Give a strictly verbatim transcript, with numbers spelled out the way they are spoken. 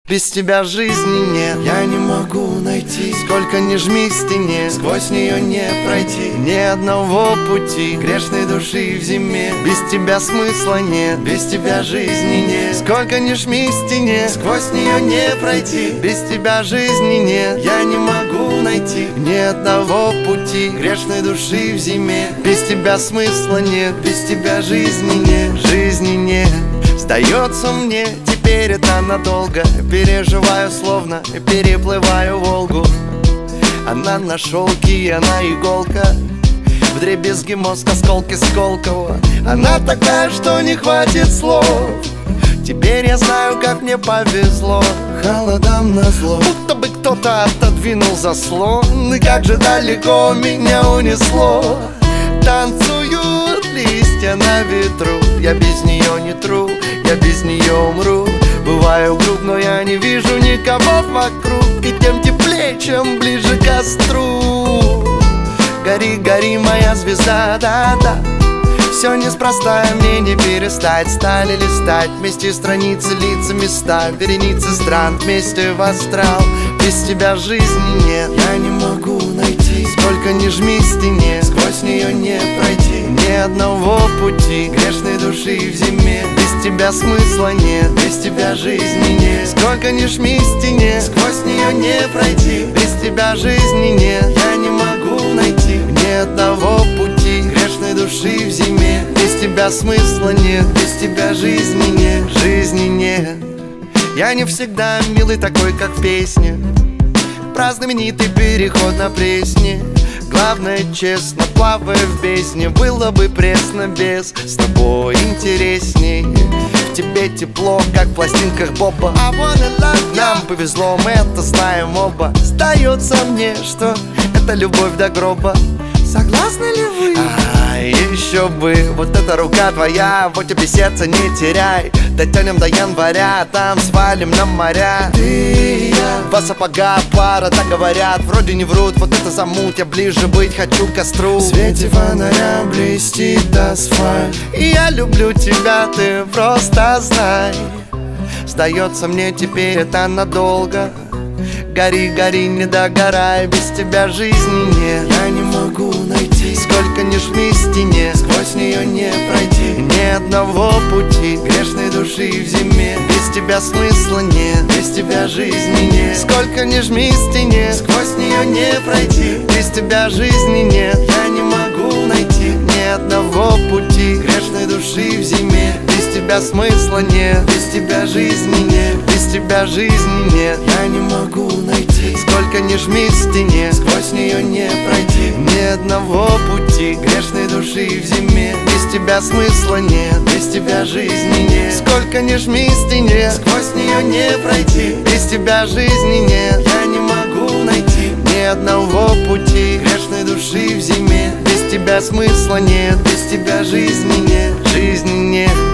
Без тебя жизни нет. Я не могу найти, сколько ни жми к стене, сквозь нее не пройти ни одного пути грешной души в зиме. Без тебя смысла нет, без тебя жизни нет. Сколько ни жми к стене, сквозь нее не пройти без тебя жизни нет. Я не могу найти ни одного пути грешной души в зиме. Без тебя смысла нет, без тебя жизни нет. Жизни нет. Сдается мне, теперь это надолго. Переживаю, словно переплываю Волгу. Она на шелке, она иголка, вдребезги мозг, осколки Сколково. Она такая, что не хватит слов. Теперь я знаю, как мне повезло. Холодам назло, будто бы кто-то отодвинул заслон. И как же далеко меня унесло. Танцуют листья на ветру, я без нее не тру, я без нее умру. Бываю груб, но я не вижу никого вокруг. И тем теплее, чем ближе к костру. Гори, гори, моя звезда, да-да. Все неспроста, мне не перестать. Стали листать вместе страницы, лица, места, вереницы стран вместе в астрал. Без тебя жизни нет. Я не могу найти, сколько ни жми к стене, сквозь нее не пройти ни одного пути грешной души в зиме. Без тебя смысла нет, без тебя жизни нет. Сколько ни жми к стене, сквозь нее не пройти без тебя жизни нет. Я не могу найти ни одного пути грешной души в зиме. Без тебя смысла нет, без тебя жизни нет. Жизни нет. Я не всегда милый такой, как в песне, про знаменитый переход на Пресне. Главное, честно, плавая в бездне, было бы пресно без. С тобой интересней, в тебе тепло, как в пластинках Боба. Нам повезло, мы это знаем оба. Сдается мне, что это любовь до гроба. Согласны ли вы? А, еще бы, вот эта рука твоя, вот тебе сердце не теряй. Дотянем до января, там свалим на моря. Ты и я, два сапога пара, так говорят, вроде не врут. Вот это замут, я ближе быть хочу к костру. В свете фонаря блестит асфальт. И я люблю тебя, ты просто знай. Сдается мне, теперь это надолго. Гори, гори, не догорай, без тебя жизни нет. Я не могу найти, сколько ни жми к стене, сквозь нее не пройти ни одного пути грешной души в зиме. Без тебя смысла нет, без тебя жизни нет. Сколько ни жми к стене, сквозь нее не пройти без тебя жизни нет. Я не могу найти ни одного пути грешной души в зиме. Без тебя смысла нет, без тебя жизни нет. Без тебя жизни нет. Я не могу найти, сколько ни жми к стене, сквозь нее не пройти ни одного пути грешной души в зиме. Без тебя смысла нет, без тебя жизни нет. Сколько ни жми к стене, сквозь нее не пройти без тебя жизни нет. Я не могу найти ни одного пути грешной души в зиме. Без тебя смысла нет, без тебя жизни нет. Жизни нет.